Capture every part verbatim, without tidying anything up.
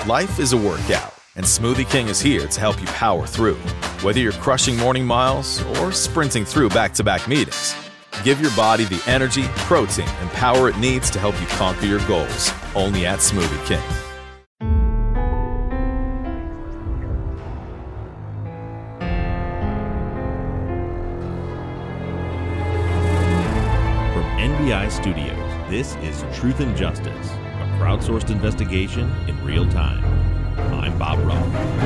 Life is a workout, and Smoothie King is here to help you power through. Whether you're crushing morning miles or sprinting through back-to-back meetings, give your body the energy, protein, and power it needs to help you conquer your goals. Only at Smoothie King. From N B I Studios, this is Truth and Justice, a crowdsourced investigation in real time. I'm Bob Ruff.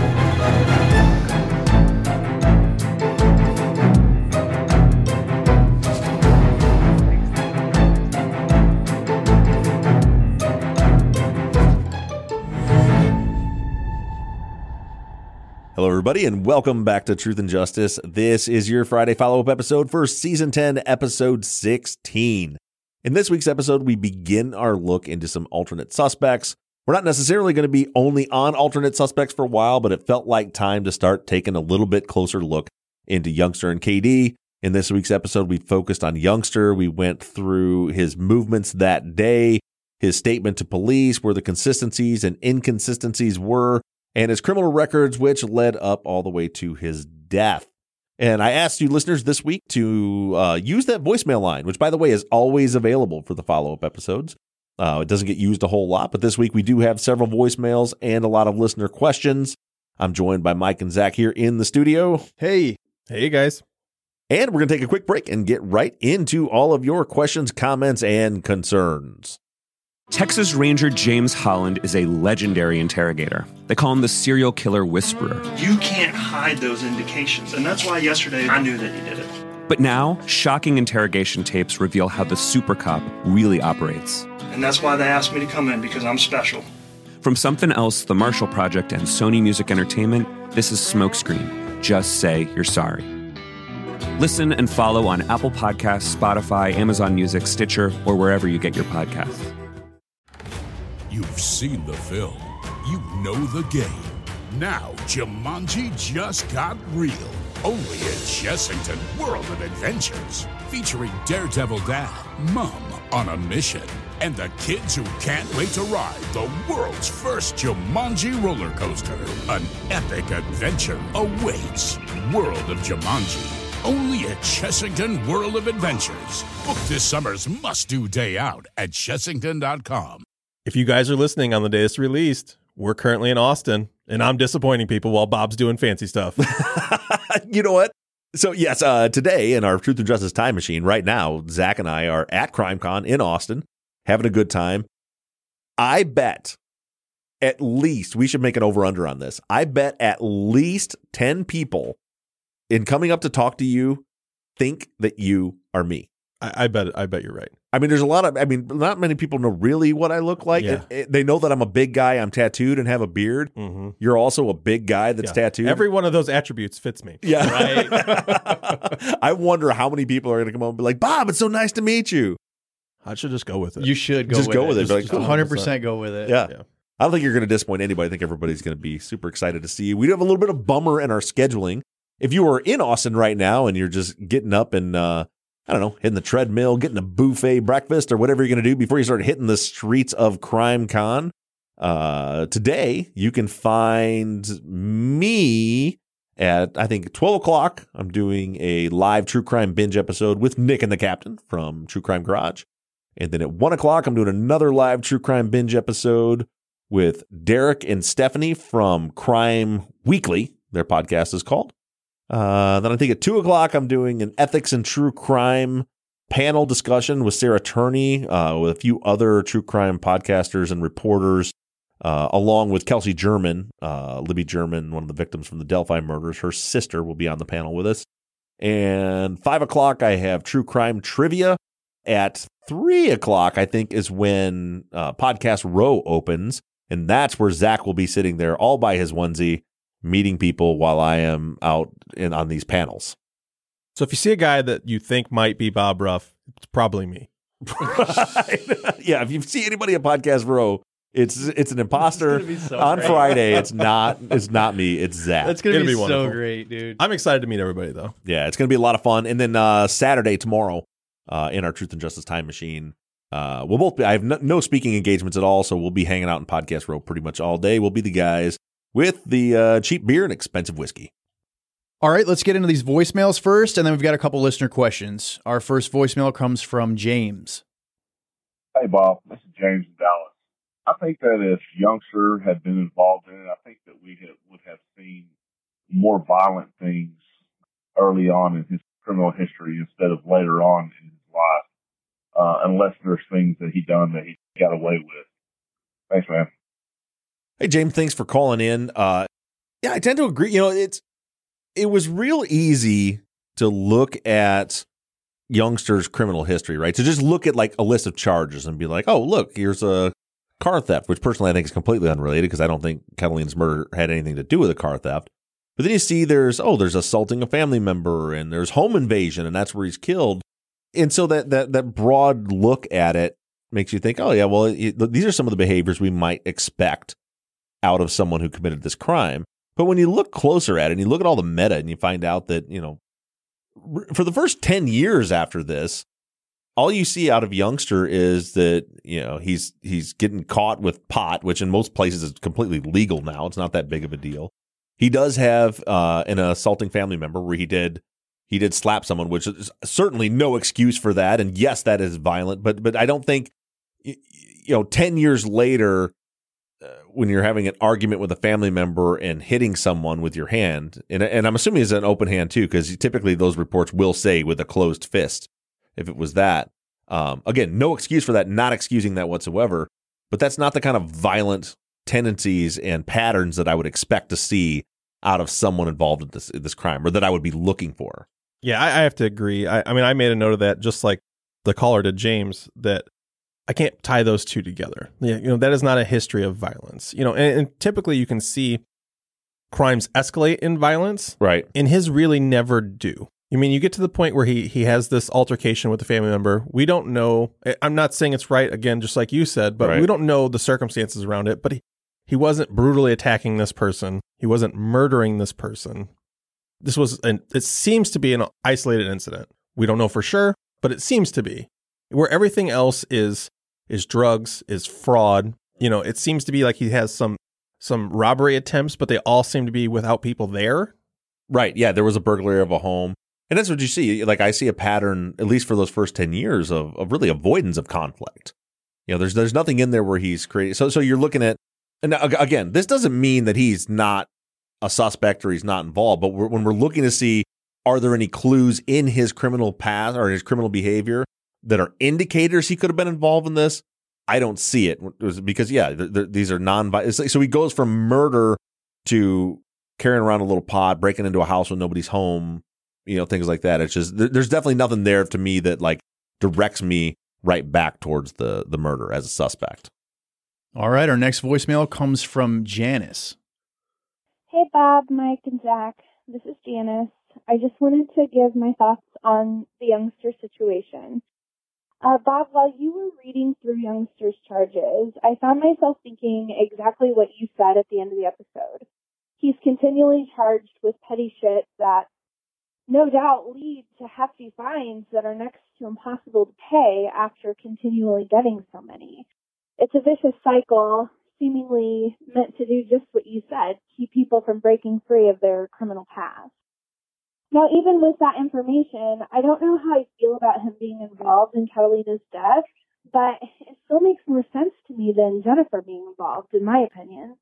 Hello, everybody, and welcome back to Truth and Justice. This is your Friday follow-up episode for Season ten, Episode sixteen. In this week's episode, we begin our look into some alternate suspects. We're not necessarily going to be only on alternate suspects for a while, but it felt like time to start taking a little bit closer look into Youngster and K D. In this week's episode, we focused on Youngster. We went through his movements that day, his statement to police, where the consistencies and inconsistencies were, and his criminal records, which led up all the way to his death. And I asked you listeners this week to uh, use that voicemail line, which, by the way, is always available for the follow-up episodes. Uh, it doesn't get used a whole lot, but this week we do have several voicemails and a lot of listener questions. I'm joined by Mike and Zach here in the studio. Hey. Hey, guys. And we're going to take a quick break and get right into all of your questions, comments, and concerns. Texas Ranger James Holland is a legendary interrogator. They call him the serial killer whisperer. You can't hide those indications, and that's why yesterday I knew that he did it. But now, shocking interrogation tapes reveal how the super cop really operates. And that's why they asked me to come in, because I'm special. From Something Else, The Marshall Project, and Sony Music Entertainment, this is Smokescreen. Just say you're sorry. Listen and follow on Apple Podcasts, Spotify, Amazon Music, Stitcher, or wherever you get your podcasts. You've seen the film. You know the game. Now, Jumanji just got real. Only at Chessington World of Adventures. Featuring Daredevil Dad, Mom on a mission, and the kids who can't wait to ride the world's first Jumanji roller coaster. An epic adventure awaits. World of Jumanji. Only at Chessington World of Adventures. Book this summer's must-do day out at Chessington dot com. If you guys are listening on the day it's released, we're currently in Austin, and I'm disappointing people while Bob's doing fancy stuff. You know what? So, yes, uh, today in our Truth and Justice Time Machine, right now, Zach and I are at CrimeCon in Austin, having a good time. I bet at least, we should make an over-under on this, I bet at least ten people in coming up to talk to you think that you are me. I, I bet I bet you're right. I mean, there's a lot of, I mean, not many people know really what I look like. Yeah. It, it, they know that I'm a big guy, I'm tattooed and have a beard. Mm-hmm. You're also a big guy that's yeah. tattooed. Every one of those attributes fits me. Yeah. Right? I wonder how many people are going to come up and be like, Bob, it's so nice to meet you. I should just go with it. You should go just with go it. with it. Just, Like, just one hundred percent go with it. Yeah. yeah. I don't think you're going to disappoint anybody. I think everybody's going to be super excited to see you. We do have a little bit of bummer in our scheduling. If you are in Austin right now and you're just getting up and, uh, I don't know, hitting the treadmill, getting a buffet breakfast or whatever you're going to do before you start hitting the streets of CrimeCon, uh, today you can find me at, I think, twelve o'clock. I'm doing a live True Crime Binge episode with Nick and the Captain from True Crime Garage. And then at one o'clock, I'm doing another live True Crime Binge episode with Derek and Stephanie from Crime Weekly. Their podcast is called. Uh, then I think at two o'clock, I'm doing an ethics and true crime panel discussion with Sarah Turney, uh, with a few other true crime podcasters and reporters, uh, along with Kelsey German, uh, Libby German, one of the victims from the Delphi murders. Her sister will be on the panel with us. And five o'clock, I have true crime trivia. At three o'clock, I think, is when uh, Podcast Row opens. And that's where Zach will be sitting there all by his onesie, meeting people while I am out in on these panels. So if you see a guy that you think might be Bob Ruff, it's probably me. Right? Yeah, if you see anybody at Podcast Row, it's it's an imposter. It's so on great. Friday, it's not it's not me, it's Zach. That's gonna It'll be, be so wonderful. great, dude. I'm excited to meet everybody, though. Yeah, it's going to be a lot of fun. And then uh, Saturday, tomorrow, uh, in our Truth and Justice Time Machine, Uh, we'll both be, I have no, no speaking engagements at all, so we'll be hanging out in Podcast Row pretty much all day. We'll be the guys with the uh, cheap beer and expensive whiskey. All right, let's get into these voicemails first, and then we've got a couple listener questions. Our first voicemail comes from James. Hey, Bob. This is James in Dallas. I think that if Youngster had been involved in it, I think that we have, would have seen more violent things early on in his criminal history instead of later on in his life, uh, unless there's things that he done that he got away with. Thanks, man. Hey, James, thanks for calling in. Uh, yeah, I tend to agree. You know, it's it was real easy to look at Youngster's criminal history, right? To just look at like a list of charges and be like, oh, look, here's a car theft, which personally I think is completely unrelated because I don't think Catalina's murder had anything to do with a car theft. But then you see there's, oh, there's assaulting a family member and there's home invasion and that's where he's killed. And so that that that broad look at it makes you think, oh, yeah, well, it, these are some of the behaviors we might expect out of someone who committed this crime. But when you look closer at it and you look at all the meta and you find out that, you know, for the first ten years after this, all you see out of Youngster is that, you know, he's he's getting caught with pot, which in most places is completely legal now. It's not that big of a deal. He does have uh, an assaulting family member where he did he did slap someone, which is certainly no excuse for that. And yes, that is violent, but but I don't think, you know, ten years later, uh, when you're having an argument with a family member and hitting someone with your hand, and and I'm assuming it's an open hand too, because typically those reports will say with a closed fist. If it was that, um, again, no excuse for that, not excusing that whatsoever. But that's not the kind of violent tendencies and patterns that I would expect to see out of someone involved in this in this crime, or that I would be looking for. Yeah, I, I have to agree. I, I mean, I made a note of that, just like the caller did, James, that I can't tie those two together. Yeah, you know, that is not a history of violence. You know, and, and typically you can see crimes escalate in violence, right? And his really never do. I mean, you get to the point where he he has this altercation with a family member. We don't know. I'm not saying it's right, again, just like you said, but right. We don't know the circumstances around it. But he, he wasn't brutally attacking this person. He wasn't murdering this person. This was an, it seems to be an isolated incident. We don't know for sure, but it seems to be. Where everything else is is drugs, is fraud. You know, it seems to be like he has some some robbery attempts, but they all seem to be without people there. Right. Yeah, there was a burglary of a home. And that's what you see. Like, I see a pattern, at least for those first ten years, of, of really avoidance of conflict. You know, there's there's nothing in there where he's created. So so you're looking at, and again, this doesn't mean that he's not a suspect or he's not involved. But we're, when we're looking to see, are there any clues in his criminal past or his criminal behavior that are indicators he could have been involved in this? I don't see it. It was because, yeah, th- th- these are non-violent. Like, so he goes from murder to carrying around a little pot, breaking into a house when nobody's home. You know, things like that. It's just, there's definitely nothing there to me that like directs me right back towards the the murder as a suspect. All right. Our next voicemail comes from Janice. Hey, Bob, Mike, and Zach. This is Janice. I just wanted to give my thoughts on the Youngster situation. Uh, Bob, while you were reading through Youngster's charges, I found myself thinking exactly what you said at the end of the episode. He's continually charged with petty shit that no doubt lead to hefty fines that are next to impossible to pay after continually getting so many. It's a vicious cycle, seemingly meant to do just what you said, keep people from breaking free of their criminal past. Now, even with that information, I don't know how I feel about him being involved in Catalina's death, but it still makes more sense to me than Jennifer being involved, in my opinion.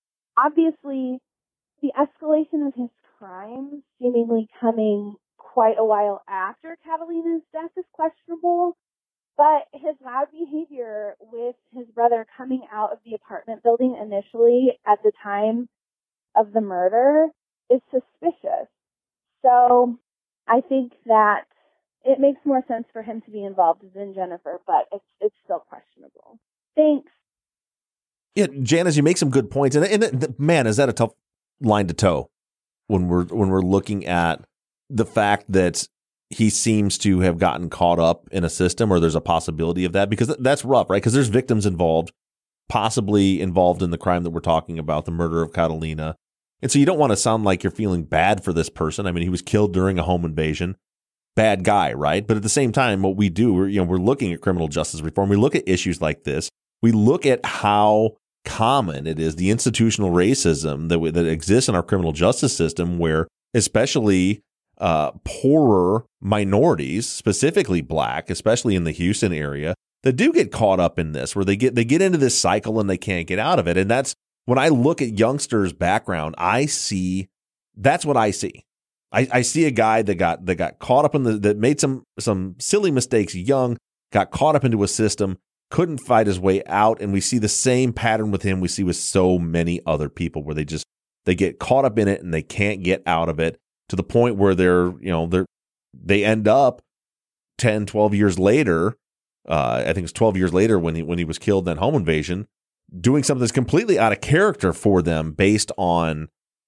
Obviously, the escalation of his crimes seemingly coming quite a while after Catalina's death is questionable, but his loud behavior with his brother coming out of the apartment building initially at the time of the murder is suspicious. So I think that it makes more sense for him to be involved than Jennifer, but it's it's still questionable. Thanks. Yeah, Janice, you make some good points, and, and man, is that a tough line to toe when we're when we're looking at the fact that he seems to have gotten caught up in a system, or there's a possibility of that, because that's rough, right? Because there's victims involved, possibly involved in the crime that we're talking about, the murder of Catalina. And so you don't want to sound like you're feeling bad for this person. I mean, he was killed during a home invasion. bad guy, right? But at the same time, what we do, we're, you know, we're looking at criminal justice reform. We look at issues like this. We look at how common it is, the institutional racism that that exists in our criminal justice system, where especially uh, poorer minorities, specifically black, especially in the Houston area, that do get caught up in this, where they get they get into this cycle and they can't get out of it. And that's when I look at youngsters' background, I see that's what I see. I, I see a guy that got that got caught up in the that made some some silly mistakes young, got caught up into a system, couldn't fight his way out, and we see the same pattern with him we see with so many other people, where they just they get caught up in it and they can't get out of it, to the point where they're, you know, they're they end up ten, twelve years later, uh, I think it's twelve years later when he when he was killed in that home invasion, doing something that's completely out of character for them based on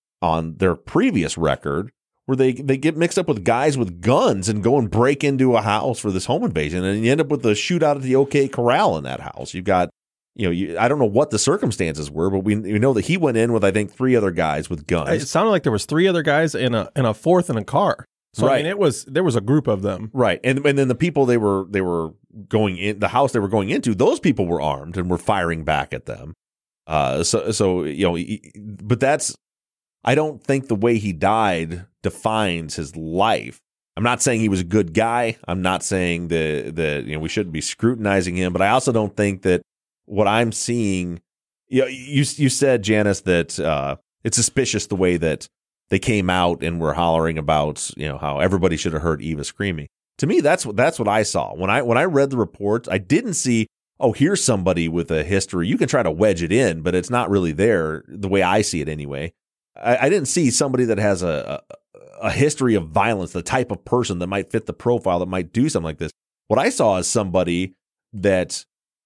on their previous record, where they, they get mixed up with guys with guns and go and break into a house for this home invasion. And you end up with a shootout at the OK Corral in that house. You've got, you know, you, I don't know what the circumstances were, but we, we know that he went in with, I think, three other guys with guns. It sounded like there was three other guys and a and a fourth in a car. So, right. I mean, it was, there was a group of them. Right. And and then the people they were, they were going in, the house they were going into, those people were armed and were firing back at them. Uh, so, so, you know, but that's, I don't think the way he died defines his life. I'm not saying he was a good guy. I'm not saying that, that you know, we shouldn't be scrutinizing him, but I also don't think that what I'm seeing, you know, you, you said, Janice, that uh, it's suspicious the way that they came out and were hollering about, you know, how everybody should have heard Eva screaming. To me, that's what that's what I saw. When I when I read the reports, I didn't see, oh, here's somebody with a history. You can try to wedge it in, but it's not really there the way I see it anyway. I, I didn't see somebody that has a, a, a history of violence, the type of person that might fit the profile that might do something like this. What I saw is somebody that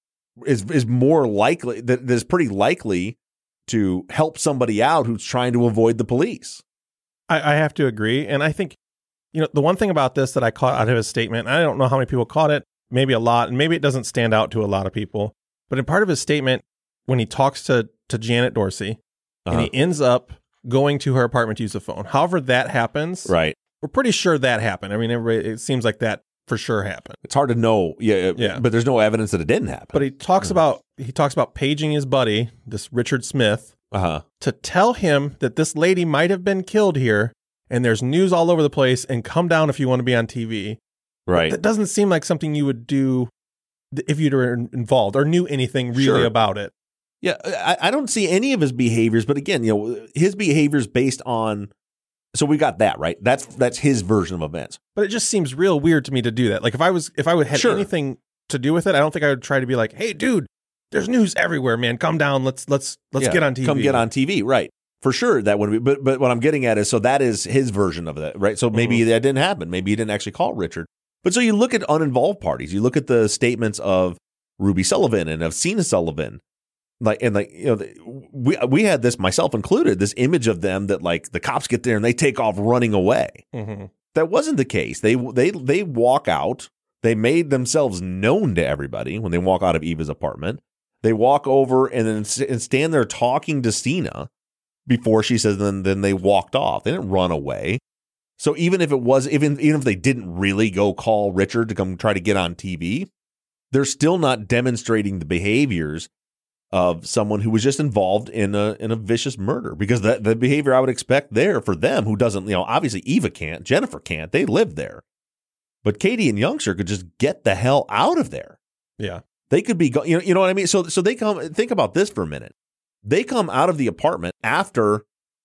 is is more likely, that is pretty likely to help somebody out who's trying to avoid the police. I, I have to agree. And I think, you know, the one thing about this that I caught out of his statement, I don't know how many people caught it, maybe a lot, and maybe it doesn't stand out to a lot of people, but in part of his statement, when he talks to, to Janet Dorsey, uh-huh. and he ends up going to her apartment to use the phone. However that happens, right? We're pretty sure that happened. I mean, everybody, it seems like that for sure happened. It's hard to know, yeah, yeah, but there's no evidence that it didn't happen. But he talks mm-hmm. about he talks about paging his buddy, this Richard Smith, uh-huh. to tell him that this lady might have been killed here, and there's news all over the place, and come down if you want to be on T V. Right. That doesn't seem like something you would do if you were involved or knew anything really sure. about it. Yeah, I, I don't see any of his behaviors, but again, you know, his behaviors based on, so we got that, right? That's that's his version of events. But it just seems real weird to me to do that. Like if I was, if I would had sure. anything to do with it, I don't think I would try to be like, hey, dude, there's news everywhere, man. Come down, let's let's let's yeah, get on T V. Come get on T V, right? For sure, that would be. But but what I'm getting at is, so that is his version of that, right? So maybe mm-hmm. that didn't happen. Maybe he didn't actually call Richard. But so you look at uninvolved parties. You look at the statements of Ruby Sullivan and of Cena Sullivan. Like, and like, you know, we, we had this, myself included, this image of them that like the cops get there and they take off running away. Mm-hmm. That wasn't the case. They, they, they walk out. They made themselves known to everybody when they walk out of Eva's apartment. They walk over and then and stand there talking to Cena before she says, then, then they walked off. They didn't run away. So even if it was, even, even if they didn't really go call Richard to come try to get on T V, they're still not demonstrating the behaviors of someone who was just involved in a in a vicious murder, because that the behavior I would expect there for them, who doesn't, you know, obviously Eva can't, Jennifer can't, they live there, but Katie and Youngster could just get the hell out of there. Yeah, they could be, go, you know, you know what I mean. So so they come. Think about this for a minute. They come out of the apartment after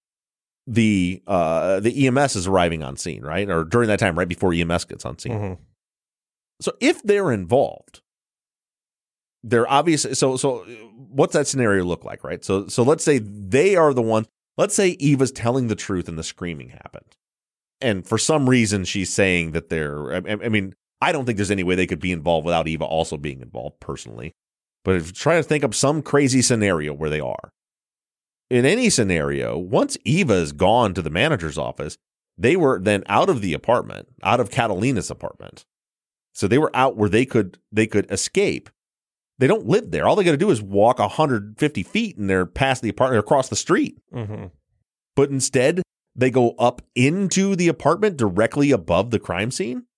the uh, the E M S is arriving on scene, right, or during that time, right before E M S gets on scene. Mm-hmm. So if they're involved, they're obviously, so, so what's that scenario look like, right? So, so let's say they are the one, let's say Eva's telling the truth and the screaming happened. And for some reason, she's saying that they're, I, I mean, I don't think there's any way they could be involved without Eva also being involved personally. But if, try to think of some crazy scenario where they are. In any scenario, once Eva is gone to the manager's office, they were then out of the apartment, out of Catalina's apartment. So they were out where they could, they could escape. They don't live there. All they got to do is walk one hundred fifty feet and they're past the apartment, across the street. Mm-hmm. But instead, they go up into the apartment directly above the crime scene.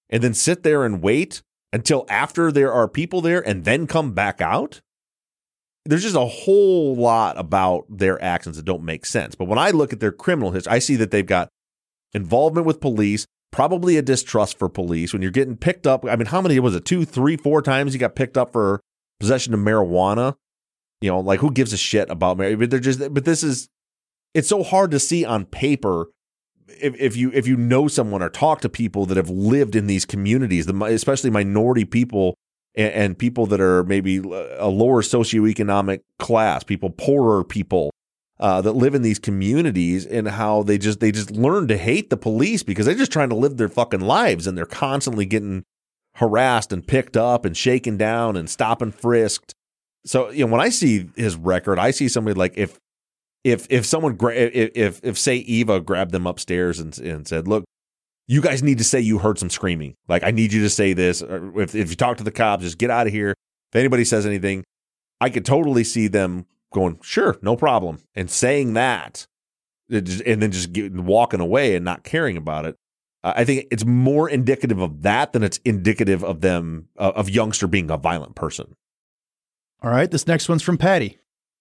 and then sit there and wait until after there are people there and then come back out? There's just a whole lot about their actions that don't make sense. But when I look at their criminal history, I see that they've got involvement with police, probably a distrust for police. When you're getting picked up, I mean, how many was it? Two, three, four times you got picked up for possession of marijuana? You know, like who gives a shit about marijuana? But they're just, but this is, it's so hard to see on paper if, if you if you know someone or talk to people that have lived in these communities, the, especially minority people and, and people that are maybe a lower socioeconomic class, people, poorer people uh, that live in these communities, and how they just they just learn to hate the police because they're just trying to live their fucking lives, and they're constantly getting harassed and picked up and shaken down and stop and frisked. So, you know, when I see his record, I see somebody like if If if someone gra- if, if if say Eva grabbed them upstairs and and said, "Look, you guys need to say you heard some screaming. Like I need you to say this. Or if if you talk to the cops, just get out of here. If anybody says anything," I could totally see them going, "Sure, no problem," and saying that, and then just getting, walking away and not caring about it. Uh, I think it's more indicative of that than it's indicative of them uh, of Youngster being a violent person. All right, this next one's from Patty.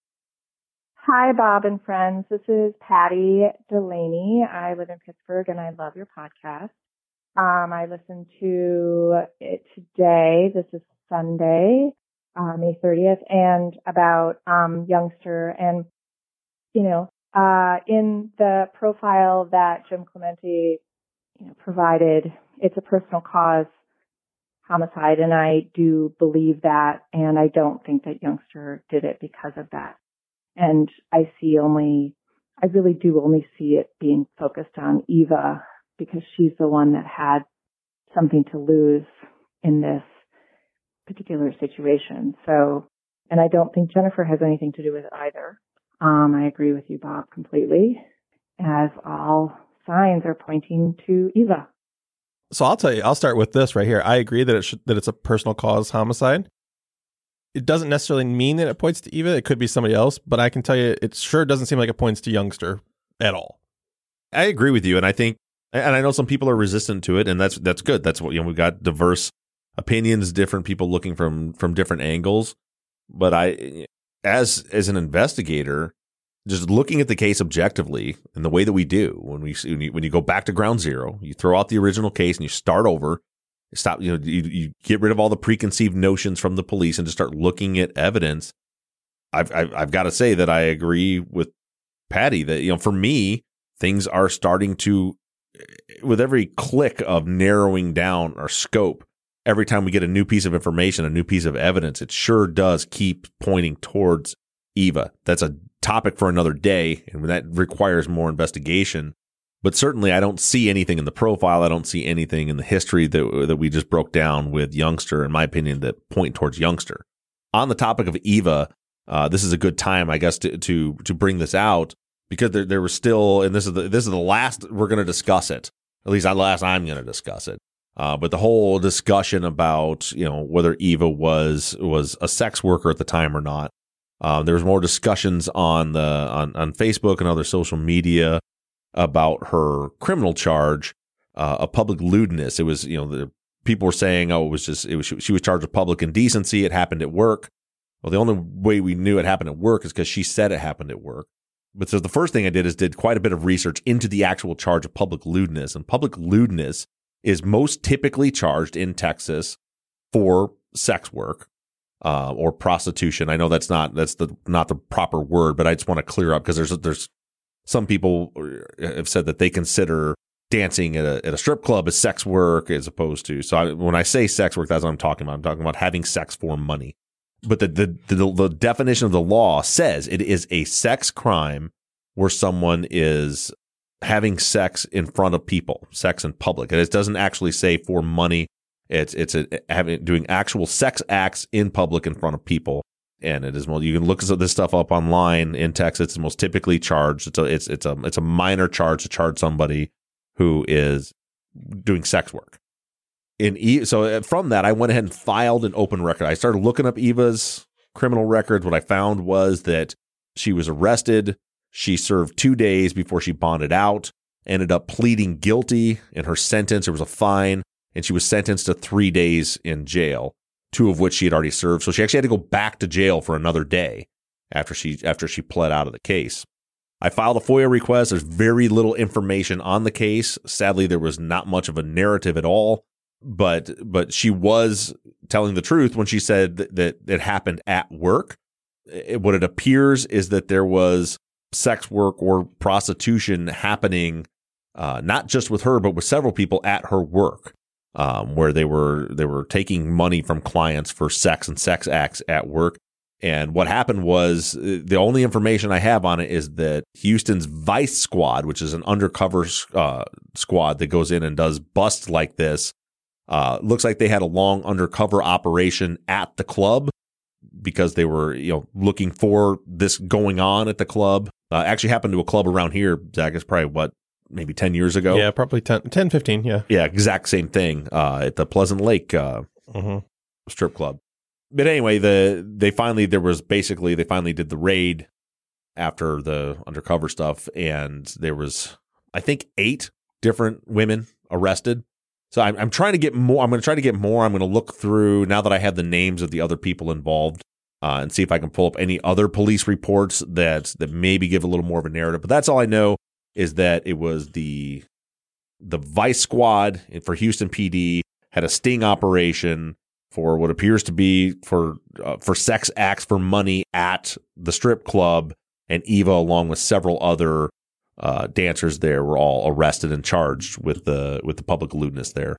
Hi, Bob and friends. This is Patty Delaney. I live in Pittsburgh, and I love your podcast. Um, I listened to it today. This is Sunday, uh, May thirtieth, and about um, Youngster. And, you know, uh, in the profile that Jim Clemente you know, provided, it's a personal cause homicide, and I do believe that, and I don't think that Youngster did it because of that. And I see only, I really do only see it being focused on Eva because she's the one that had something to lose in this particular situation. So, and I don't think Jennifer has anything to do with it either. Um, I agree with you, Bob, completely, as all signs are pointing to Eva. So I'll tell you, I'll start with this right here. I agree that it should, that it's a personal cause homicide. It doesn't necessarily mean that it points to Eva. It could be somebody else, but I can tell you it sure doesn't seem like it points to Youngster at all. I agree with you. And I think, and I know some people are resistant to it, and that's, that's good. That's what, you know, we've got diverse opinions, different people looking from, from different angles. But I, as, as an investigator, just looking at the case objectively and the way that we do, when we, when you, when you go back to ground zero, you throw out the original case and you start over. Stop, you know, you, you get rid of all the preconceived notions from the police and just start looking at evidence. I've, I've, I've got to say that I agree with Patty that, you know, for me, things are starting to, with every click of narrowing down our scope, every time we get a new piece of information, a new piece of evidence, it sure does keep pointing towards Eva. That's a topic for another day, and that requires more investigation. But certainly, I don't see anything in the profile. I don't see anything in the history that that we just broke down with Youngster, in my opinion, that point towards Youngster. On the topic of Eva, uh, this is a good time, I guess, to to to bring this out because there there was still, and this is the this is the last we're going to discuss it. At least the last I'm going to discuss it. Uh, but the whole discussion about you know whether Eva was was a sex worker at the time or not. Uh, there was more discussions on the on on Facebook and other social media about her criminal charge uh, of public lewdness. It was, you know, the people were saying, oh, it was just, it was, she was charged with public indecency. It happened at work. Well, the only way we knew it happened at work is because she said it happened at work. But so the first thing I did is did quite a bit of research into the actual charge of public lewdness. And public lewdness is most typically charged in Texas for sex work uh, or prostitution. I know that's not, that's the, not the proper word, but I just want to clear up because there's, there's, some people have said that they consider dancing at a, at a strip club as sex work as opposed to. So I, when I say sex work, that's what I'm talking about. I'm talking about having sex for money. But the, the, the, the definition of the law says it is a sex crime where someone is having sex in front of people, sex in public. And it doesn't actually say for money. It's, it's a, having, doing actual sex acts in public in front of people. And it is, well, you can look this stuff up online in Texas. It's most typically charged. It's a, it's, it's a, it's a minor charge to charge somebody who is doing sex work. In e- so from that, I went ahead and filed an open record. I started looking up Eva's criminal records. What I found was that she was arrested. She served two days before she bonded out, ended up pleading guilty in her sentence. There was a fine. and she was sentenced to three days in jail, two of which she had already served. So she actually had to go back to jail for another day after she after she pled out of the case. I filed a FOIA request. There's very little information on the case. Sadly, there was not much of a narrative at all, but but she was telling the truth when she said that, that it happened at work. It, what it appears is that there was sex work or prostitution happening, uh, not just with her, but with several people at her work, um, where they were they were taking money from clients for sex and sex acts at work. And what happened was, the only information I have on it is that Houston's Vice Squad, which is an undercover uh, squad that goes in and does busts like this, uh, looks like they had a long undercover operation at the club because they were, you know, looking for this going on at the club. Uh, actually happened to a club around here, Zach. It's probably, what, maybe ten years ago? Yeah, probably ten, ten fifteen, yeah. Yeah, exact same thing uh, at the Pleasant Lake uh, mm-hmm. strip club. But anyway, the they finally, there was basically, they finally did the raid after the undercover stuff, and there was, I think, eight different women arrested. So I'm, I'm trying to get more, I'm going to try to get more. I'm going to look through, now that I have the names of the other people involved, uh, and see if I can pull up any other police reports that, that maybe give a little more of a narrative. But that's all I know, is that it was the, the Vice Squad for Houston P D had a sting operation for what appears to be for uh, for sex acts for money at the strip club, and Eva, along with several other uh, dancers there, were all arrested and charged with the with the public lewdness there.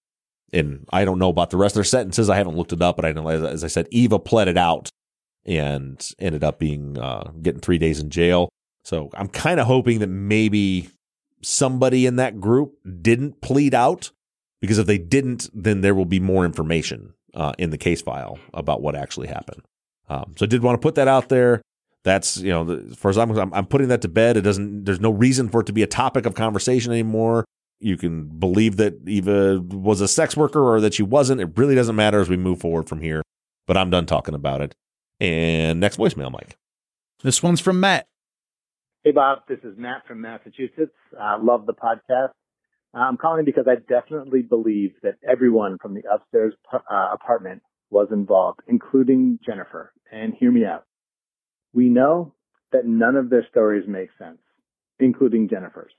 And I don't know about the rest of their sentences. I haven't looked it up, but I know, as I said, Eva pled it out and ended up being uh, getting three days in jail. So I'm kind of hoping that maybe somebody in that group didn't plead out, because if they didn't, then there will be more information uh, in the case file about what actually happened. Um, so I did want to put that out there. That's, you know, the, as far as I'm, I'm, I'm putting that to bed. It doesn't, there's no reason for it to be a topic of conversation anymore. You can believe that Eva was a sex worker or that she wasn't. It really doesn't matter as we move forward from here, but I'm done talking about it. And next voicemail, Mike. This one's from Matt. Hey, Bob, this is Matt from Massachusetts. I uh, love the podcast. I'm calling because I definitely believe that everyone from the upstairs uh, apartment was involved, including Jennifer. And hear me out. We know that none of their stories make sense, including Jennifer's.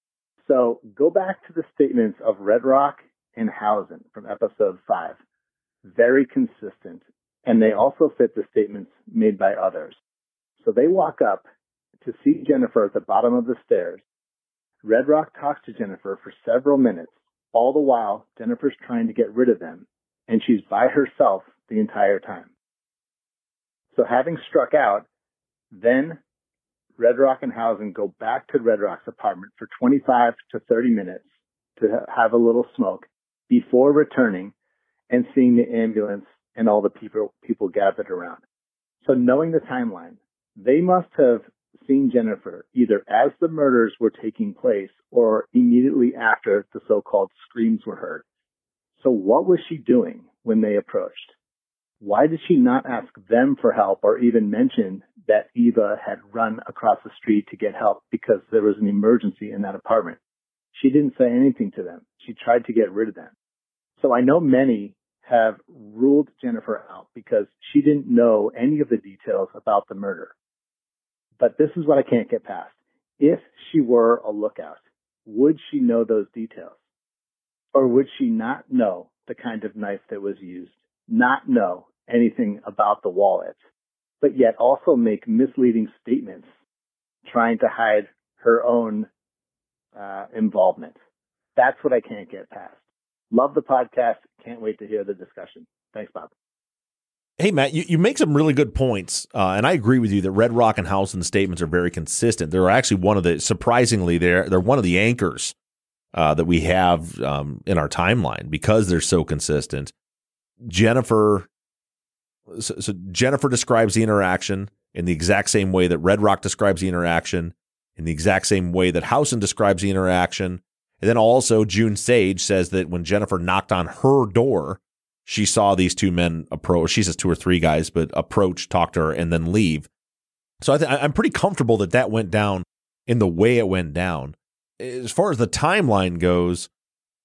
So go back to the statements of Red Rock and Housen from episode five. Very consistent. And they also fit the statements made by others. So they walk up to see Jennifer at the bottom of the stairs. Red Rock talks to Jennifer for several minutes. All the while, Jennifer's trying to get rid of them, and she's by herself the entire time. So having struck out, then Red Rock and Housen go back to Red Rock's apartment for twenty-five to thirty minutes to have a little smoke before returning and seeing the ambulance and all the people people gathered around. So knowing the timeline, they must have seen Jennifer either as the murders were taking place or immediately after the so-called screams were heard. So what was she doing when they approached? Why did she not ask them for help or even mention that Eva had run across the street to get help because there was an emergency in that apartment? She didn't say anything to them. She tried to get rid of them. So I know many have ruled Jennifer out because she didn't know any of the details about the murder. But this is what I can't get past. If she were a lookout, would she know those details? Or would she not know the kind of knife that was used, not know anything about the wallet, but yet also make misleading statements trying to hide her own uh, involvement? That's what I can't get past. Love the podcast. Can't wait to hear the discussion. Thanks, Bob. Hey, Matt, you, you make some really good points, uh, and I agree with you that Red Rock and Housen's statements are very consistent. They're actually one of the, surprisingly, they're, they're one of the anchors uh, that we have um, in our timeline because they're so consistent. Jennifer, so, so Jennifer describes the interaction in the exact same way that Red Rock describes the interaction, in the exact same way that Housen describes the interaction. And then also June Sage says that when Jennifer knocked on her door, she saw these two men approach. She says two or three guys, but approach, talk to her, and then leave. So I th- I'm pretty comfortable that that went down in the way it went down. As far as the timeline goes,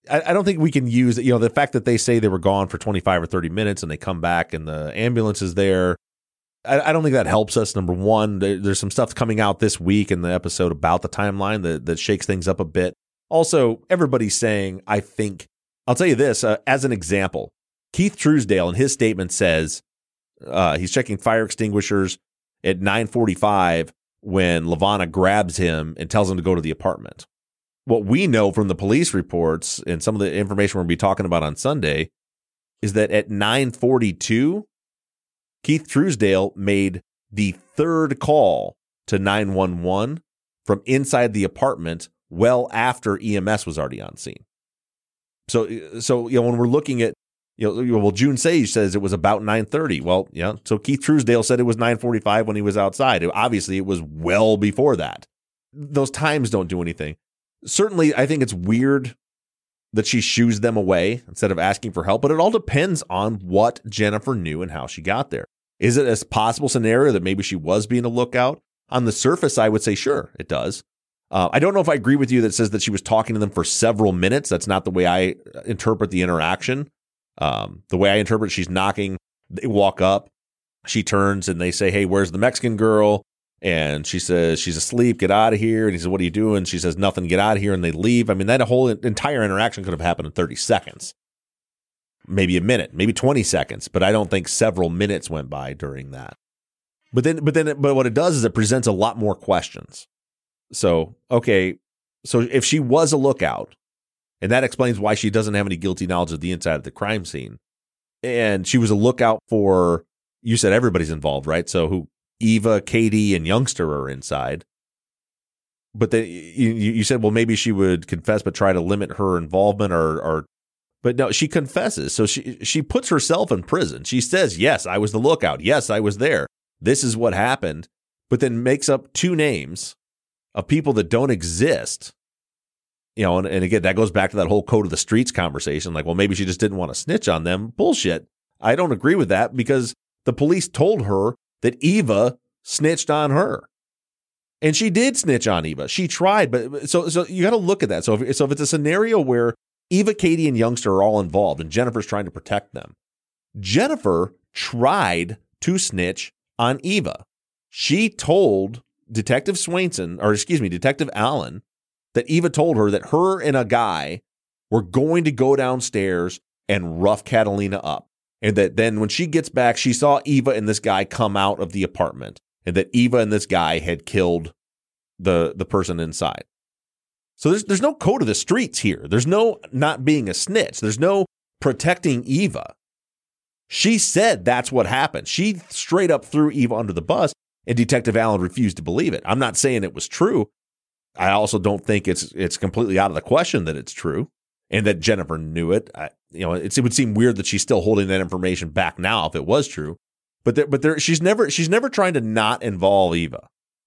I, I don't think we can use, you know, the fact that they say they were gone for twenty-five or thirty minutes and they come back and the ambulance is there. I, I don't think that helps us. Number one, there, there's some stuff coming out this week in the episode about the timeline that, that shakes things up a bit. Also, everybody's saying, I think, I'll tell you this, uh, as an example, Keith Truesdale in his statement says uh, he's checking fire extinguishers at nine forty-five when LaVonna grabs him and tells him to go to the apartment. What we know from the police reports and some of the information we're going to be talking about on Sunday is that at nine forty-two, Keith Truesdale made the third call to nine one one from inside the apartment well after E M S was already on scene. So, so you know, when we're looking at, you know, well, June Sage says it was about nine thirty. Well, yeah, so Keith Truesdale said it was nine forty-five when he was outside. It, obviously, it was well before that. Those times don't do anything. Certainly, I think it's weird that she shoos them away instead of asking for help, but it all depends on what Jennifer knew and how she got there. Is it a possible scenario that maybe she was being a lookout? On the surface, I would say, sure, it does. Uh, I don't know if I agree with you that says that she was talking to them for several minutes. That's not the way I interpret the interaction. Um, the way I interpret, she's knocking, they walk up, she turns and they say, hey, where's the Mexican girl? And she says, she's asleep, get out of here. And he says, what are you doing? She says, nothing, get out of here. And they leave. I mean, that whole entire interaction could have happened in thirty seconds, maybe a minute, maybe twenty seconds. But I don't think several minutes went by during that. But then, but then, but what it does is it presents a lot more questions. So, okay, so if she was a lookout, and that explains why she doesn't have any guilty knowledge of the inside of the crime scene, and she was a lookout for, you said everybody's involved, right? So who, Eva, Katie, and Youngster are inside. But then you, you said, well, maybe she would confess, but try to limit her involvement or, or, but no, she confesses. So she, she puts herself in prison. She says, yes, I was the lookout. Yes, I was there. This is what happened, but then makes up two names of people that don't exist. You know, and, and again, that goes back to that whole code of the streets conversation. Like, well, maybe she just didn't want to snitch on them. Bullshit. I don't agree with that because the police told her that Eva snitched on her. And she did snitch on Eva. She tried, but so so you got to look at that. So if, so if it's a scenario where Eva, Katie, and Youngster are all involved and Jennifer's trying to protect them, Jennifer tried to snitch on Eva. She told Detective Swainson, or excuse me, Detective Allen, that Eva told her that her and a guy were going to go downstairs and rough Catalina up. And that then when she gets back, she saw Eva and this guy come out of the apartment, and that Eva and this guy had killed the, the person inside. So there's there's no code of the streets here. There's no not being a snitch. There's no protecting Eva. She said that's what happened. She straight up threw Eva under the bus, and Detective Allen refused to believe it. I'm not saying it was true. I also don't think it's it's completely out of the question that it's true and that Jennifer knew it. I, you know, it's, it would seem weird that she's still holding that information back now if it was true. But there, but there, she's never she's never trying to not involve Eva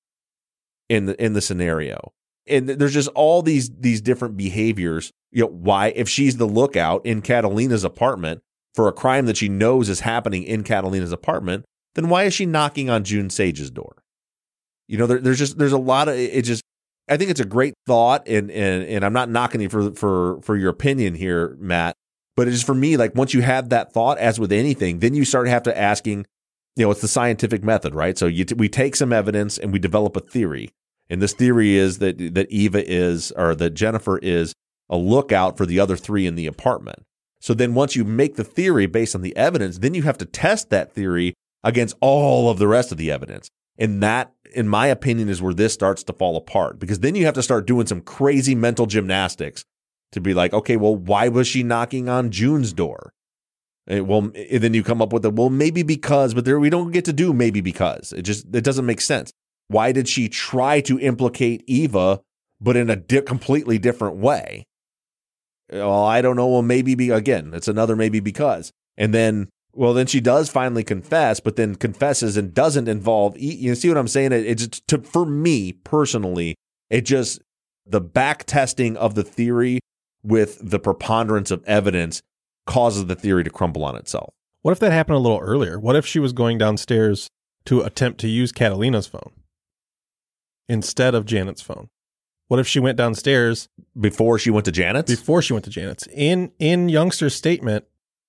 in the in the scenario. And there's just all these these different behaviors. You know, why if she's the lookout in Catalina's apartment for a crime that she knows is happening in Catalina's apartment, then why is she knocking on June Sage's door? You know, there, there's just there's a lot of it. Just I think it's a great thought, and and and I'm not knocking you for for for your opinion here, Matt. But it's just for me, like once you have that thought, as with anything, then you start have to asking. You know, it's the scientific method, right? So you t- we take some evidence and we develop a theory. And this theory is that that Eva is, or that Jennifer is a lookout for the other three in the apartment. So then once you make the theory based on the evidence, then you have to test that theory against all of the rest of the evidence. And that, in my opinion, is where this starts to fall apart. Because then you have to start doing some crazy mental gymnastics to be like, okay, well, why was she knocking on June's door? And well, and then you come up with a, well, maybe because, but there we don't get to do maybe because. It just, it doesn't make sense. Why did she try to implicate Eva, but in a di- completely different way? Well, I don't know. Well, maybe, be, again, it's another maybe because. And then, well, then she does finally confess, but then confesses and doesn't involve, you see what I'm saying? It, it's just, to, for me personally, it just, the back testing of the theory with the preponderance of evidence causes the theory to crumble on itself. What if that happened a little earlier? What if she was going downstairs to attempt to use Catalina's phone instead of Janet's phone? What if she went downstairs before she went to Janet's? Before she went to Janet's. In in Youngster's statement,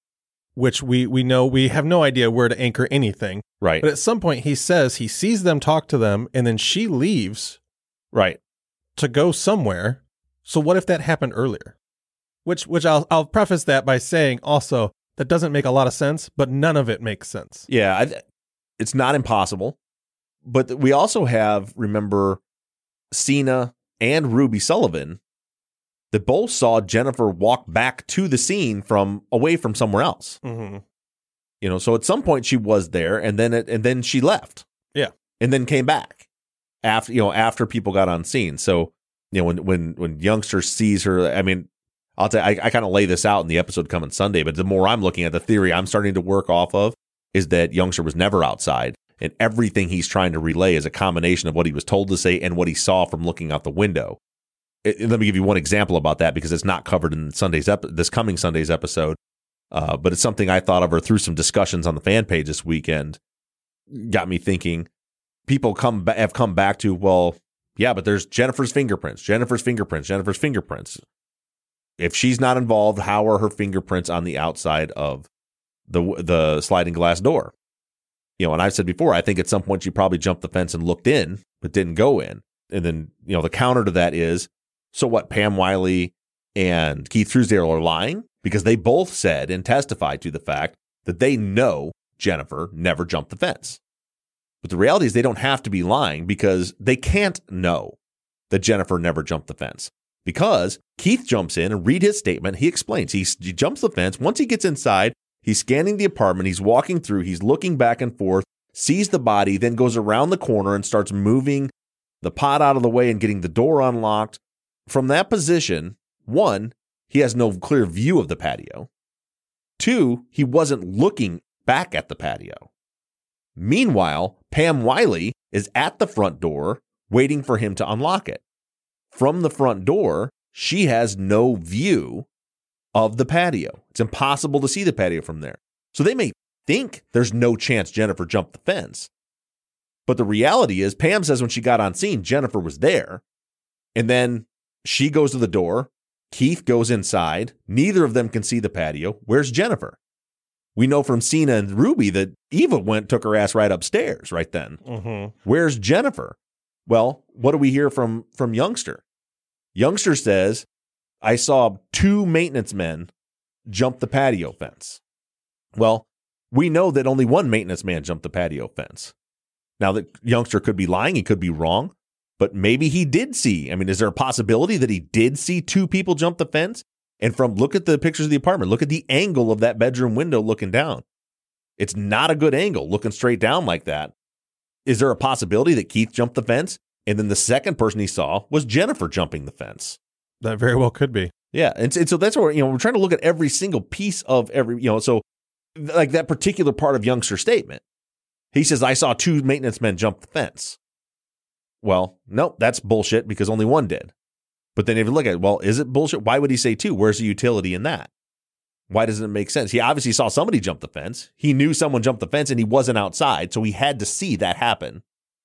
which we we know we have no idea where to anchor anything. Right. But at some point he says he sees them talk to them and then she leaves. Right. To go somewhere. So what if that happened earlier? Which which I'll I'll preface that by saying also that doesn't make a lot of sense, but none of it makes sense. Yeah, I, it's not impossible. But we also have, remember, Cena and Ruby Sullivan that both saw Jennifer walk back to the scene from away from somewhere else. Mm-hmm. You know, so at some point she was there, and then it, and then she left. Yeah, and then came back after you know after people got on scene. So you know when when when Youngster sees her, I mean, I'll tell you, I, I kind of lay this out in the episode coming Sunday. But the more I'm looking at the theory, I'm starting to work off of is that Youngster was never outside. And everything he's trying to relay is a combination of what he was told to say and what he saw from looking out the window. It, let me give you one example about that because it's not covered in Sunday's ep- this coming Sunday's episode. Uh, but it's something I thought of or through some discussions on the fan page this weekend. Got me thinking. People come ba- have come back to, well, yeah, but there's Jennifer's fingerprints, Jennifer's fingerprints, Jennifer's fingerprints. If she's not involved, how are her fingerprints on the outside of the the sliding glass door? You know, and I've said before, I think at some point she probably jumped the fence and looked in, but didn't go in. And then, you know, the counter to that is, so what, Pam Wiley and Keith Truesdale are lying? Because they both said and testified to the fact that they know Jennifer never jumped the fence. But the reality is they don't have to be lying because they can't know that Jennifer never jumped the fence. Because Keith jumps in and read his statement. He explains. He, he jumps the fence. Once he gets inside, he's scanning the apartment. He's walking through. He's looking back and forth, sees the body, then goes around the corner and starts moving the pot out of the way and getting the door unlocked. From that position, one, he has no clear view of the patio. Two, he wasn't looking back at the patio. Meanwhile, Pam Wiley is at the front door waiting for him to unlock it. From the front door, she has no view of the patio. It's impossible to see the patio from there. So they may think there's no chance Jennifer jumped the fence. But the reality is, Pam says when she got on scene, Jennifer was there. And then she goes to the door. Keith goes inside. Neither of them can see the patio. Where's Jennifer? We know from Cena and Ruby that Eva went, took her ass right upstairs right then. Mm-hmm. Where's Jennifer? Well, what do we hear from, from Youngster? Youngster says, I saw two maintenance men jump the patio fence. Well, we know that only one maintenance man jumped the patio fence. Now, that Youngster could be lying. He could be wrong. But maybe he did see. I mean, is there a possibility that he did see two people jump the fence? And from look at the pictures of the apartment, look at the angle of that bedroom window looking down. It's not a good angle looking straight down like that. Is there a possibility that Keith jumped the fence? And then the second person he saw was Jennifer jumping the fence. That very well could be. Yeah. And, and so that's where, you know, we're trying to look at every single piece of every, you know, so like that particular part of Youngster's statement. He says, I saw two maintenance men jump the fence. Well, no, that's bullshit because only one did. But then if you look at it, well, is it bullshit? Why would he say two? Where's the utility in that? Why doesn't it make sense? He obviously saw somebody jump the fence. He knew someone jumped the fence and he wasn't outside. So he had to see that happen.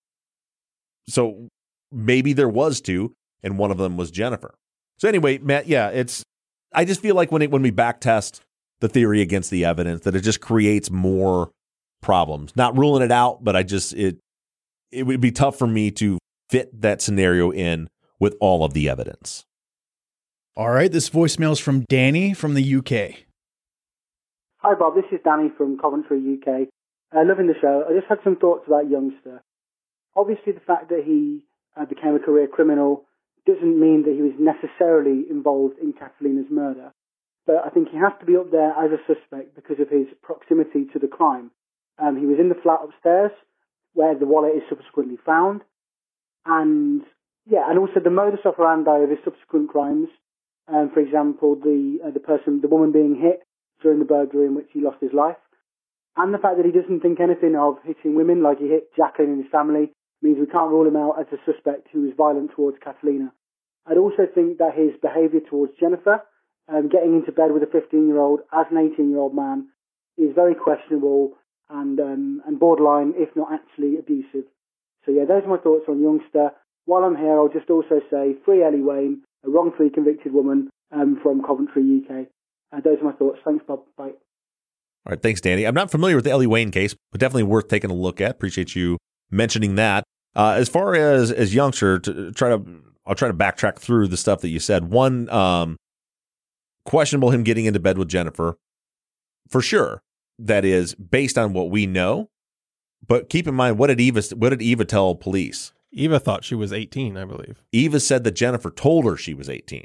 So maybe there was two and one of them was Jennifer. So anyway, Matt, yeah, it's, I just feel like when it, when we back test the theory against the evidence, that it just creates more problems. Not ruling it out, but I just, it, it would be tough for me to fit that scenario in with all of the evidence. All right, this voicemail is from Danny from the U K. Hi, Bob. This is Danny from Coventry, U K. Uh, loving the show. I just had some thoughts about Youngster. Obviously, the fact that he uh, became a career criminal doesn't mean that he was necessarily involved in Catalina's murder. But I think he has to be up there as a suspect because of his proximity to the crime. Um, he was in the flat upstairs where the wallet is subsequently found. And, yeah, and also the modus operandi of his subsequent crimes. Um, for example, the uh, the person, the woman being hit during the burglary in which he lost his life. And the fact that he doesn't think anything of hitting women like he hit Jacqueline and his family means we can't rule him out as a suspect who was violent towards Catalina. I'd also think that his behaviour towards Jennifer, um, getting into bed with a fifteen-year-old as an eighteen-year-old man, is very questionable and um, and borderline, if not actually abusive. So yeah, those are my thoughts on Youngster. while I'm here, I'll just also say free Ellie Wayne, a wrongfully convicted woman um, from Coventry, U K. Uh, those are my thoughts. Thanks, Bob. Bye. All right, thanks, Danny. I'm not familiar with the Ellie Wayne case, but definitely worth taking a look at. Appreciate you mentioning that. Uh, as far as as youngster, to try to, I'll try to backtrack through the stuff that you said. One, um, questionable him getting into bed with Jennifer, for sure. That is based on what we know. But keep in mind, what did Eva? What did Eva tell police? Eva thought she was eighteen, I believe. Eva said that Jennifer told her she was eighteen.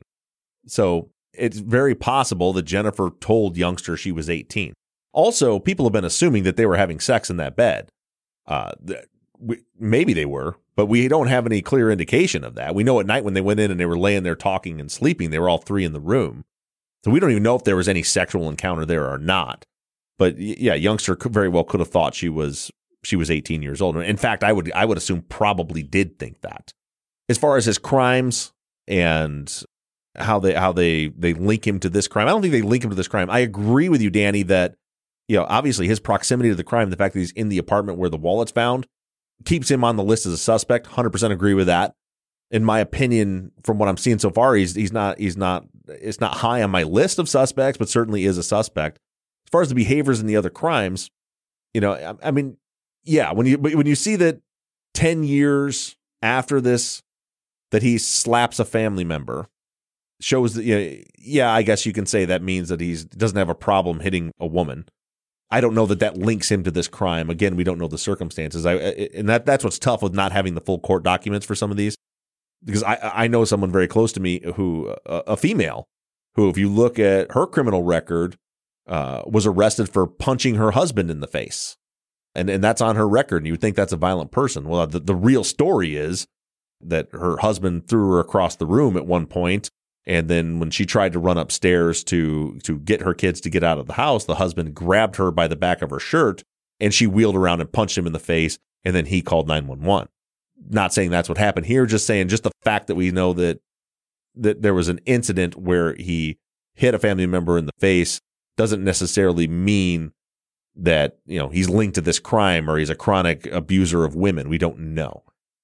So it's very possible that Jennifer told youngster she was eighteen. Also, people have been assuming that they were having sex in that bed. Uh, we, maybe they were, but we don't have any clear indication of that. We know at night when they went in and they were laying there talking and sleeping, they were all three in the room. So we don't even know if there was any sexual encounter there or not. But yeah, youngster could, very well could have thought she was she was eighteen years old. In fact, I would I would assume probably did think that. As far as his crimes and how they how they they link him to this crime, I don't think they link him to this crime. I agree with you, Danny, that you know obviously his proximity to the crime, the fact that he's in the apartment where the wallet's found, keeps him on the list as a suspect. one hundred percent agree with that. In my opinion, from what I'm seeing so far, he's he's not he's not it's not high on my list of suspects, but certainly is a suspect. As far as the behaviors in the other crimes, you know, I, I mean, yeah, when you when you see that ten years after this, that he slaps a family member, shows that, you know, yeah, I guess you can say that means that he doesn't have a problem hitting a woman. I don't know that that links him to this crime. Again, we don't know the circumstances. I and that that's what's tough with not having the full court documents for some of these, because I I know someone very close to me who a, a female who, if you look at her criminal record, uh, was arrested for punching her husband in the face, and and that's on her record. And you would think that's a violent person. Well, the, the real story is that her husband threw her across the room at one point. And then when she tried to run upstairs to to get her kids to get out of the house, the husband grabbed her by the back of her shirt and she wheeled around and punched him in the face. And then he called nine one one. Not saying that's what happened here, just saying just the fact that we know that that there was an incident where he hit a family member in the face doesn't necessarily mean that, you know, he's linked to this crime or he's a chronic abuser of women. We don't know.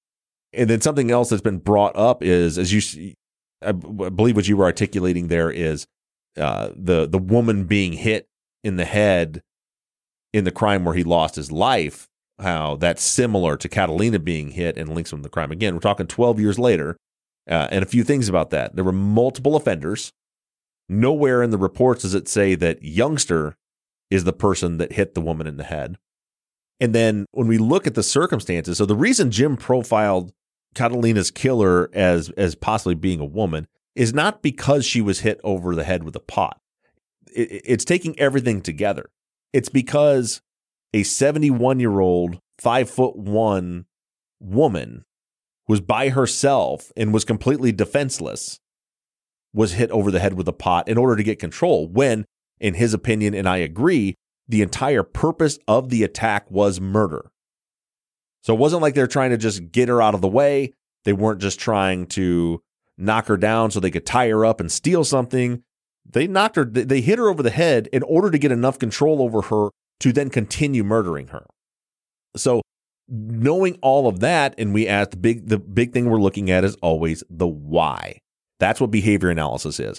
And then something else that's been brought up is, as you see, I believe what you were articulating there is uh, the the woman being hit in the head in the crime where he lost his life, how that's similar to Catalina being hit and links him to the crime. Again, we're talking twelve years later, uh, and a few things about that. There were multiple offenders. Nowhere in the reports does it say that youngster is the person that hit the woman in the head. And then when we look at the circumstances, so the reason Jim profiled Catalina's killer as as possibly being a woman is not because she was hit over the head with a pot. It, it's taking everything together. It's because a seventy-one-year-old, five foot one woman was by herself and was completely defenseless, was hit over the head with a pot in order to get control when, in his opinion, and I agree, the entire purpose of the attack was murder. So it wasn't like they're trying to just get her out of the way. They weren't just trying to knock her down so they could tie her up and steal something. They knocked her, they hit her over the head in order to get enough control over her to then continue murdering her. So knowing all of that, and we asked, the big, the big thing we're looking at is always the why. That's what behavior analysis is.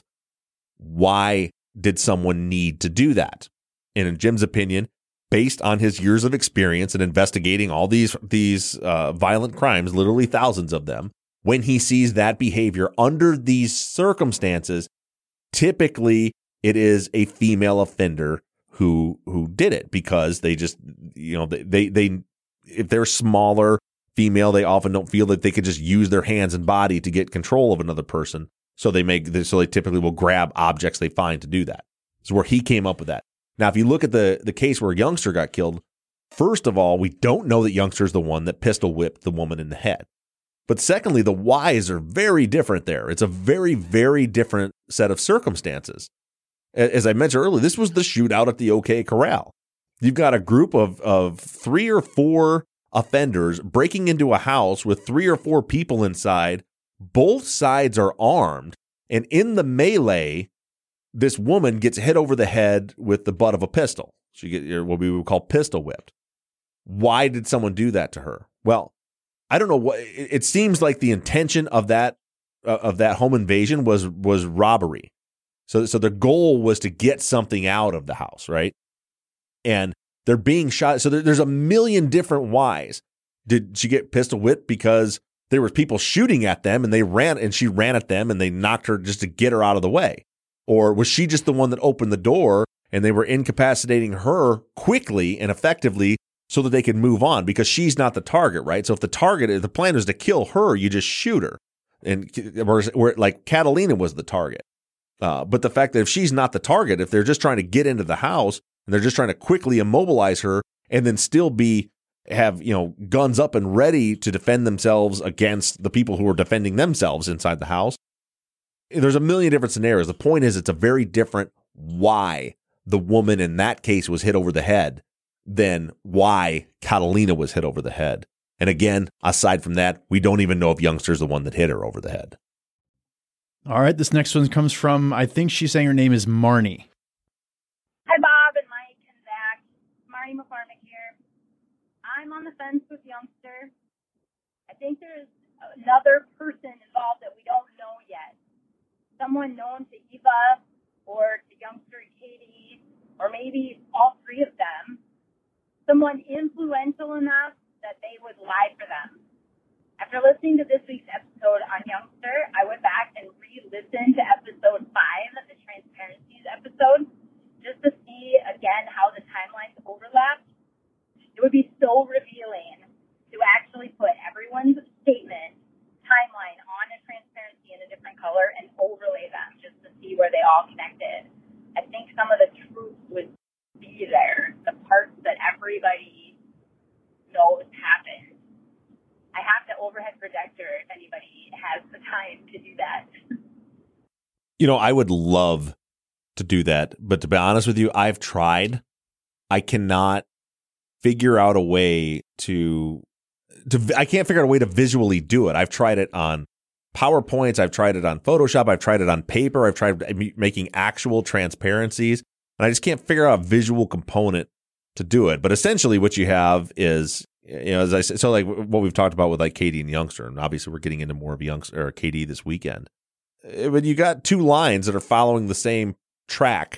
Why did someone need to do that? And in Jim's opinion, based on his years of experience in investigating all these these uh, violent crimes, literally thousands of them, when he sees that behavior under these circumstances, typically it is a female offender who who did it because they just, you know, they they, they if they're smaller female, they often don't feel that they could just use their hands and body to get control of another person. So they make so they typically will grab objects they find to do that. This is where he came up with that. Now, if you look at the, the case where youngster got killed, first of all, we don't know that youngster is the one that pistol whipped the woman in the head. But secondly, the whys are very different there. It's a very, very different set of circumstances. As I mentioned earlier, this was the shootout at the OK Corral. You've got a group of, of three or four offenders breaking into a house with three or four people inside. Both sides are armed. And in the melee, this woman gets hit over the head with the butt of a pistol. She gets what we would call pistol whipped. Why did someone do that to her? Well, I don't know what it, it seems like the intention of that uh, of that home invasion was was robbery. So so their goal was to get something out of the house, right? And they're being shot. So there, there's a million different whys. Did she get pistol whipped because there were people shooting at them and they ran and she ran at them and they knocked her just to get her out of the way? Or was she just the one that opened the door and they were incapacitating her quickly and effectively so that they could move on because she's not the target, right? So if the target, if the plan is to kill her, you just shoot her. And where like Catalina was the target. Uh, but the fact that if she's not the target, if they're just trying to get into the house and they're just trying to quickly immobilize her and then still be have, you know, guns up and ready to defend themselves against the people who are defending themselves inside the house. There's a million different scenarios. The point is, it's a very different why the woman in that case was hit over the head than why Catalina was hit over the head. And again, aside from that, we don't even know if Youngster's the one that hit her over the head. All right, this next one comes from, I think she's saying her name is Marnie. Hi, Bob and Mike and Zach. Marnie McCormick here. I'm on the fence with Youngster. I think there's another person involved that we don't know yet. Someone known to Eva or to Youngster and Katie, or maybe all three of them. Someone influential enough that they would lie for them. After listening to this week's episode on Youngster, I went back and re-listened to episode five, the Transparencies episode, just to see again how the timelines overlapped. It would be so revealing to actually put everyone's statement timeline on a transparency in a different color and overlay them just to see where they all connected. I think some of the truth would be there, the parts that everybody knows happened. I have the overhead projector if anybody has the time to do that. You know, I would love to do that, but to be honest with you, I've tried. I cannot figure out a way to, to, I can't figure out a way to visually do it. I've tried it on PowerPoints. I've tried it on Photoshop. I've tried it on paper. I've tried making actual transparencies, and I just can't figure out a visual component to do it. But essentially what you have is, you know, as I said, so like what we've talked about with like Katie and Youngster, and obviously we're getting into more of Youngster or Katie this weekend. But you got two lines that are following the same track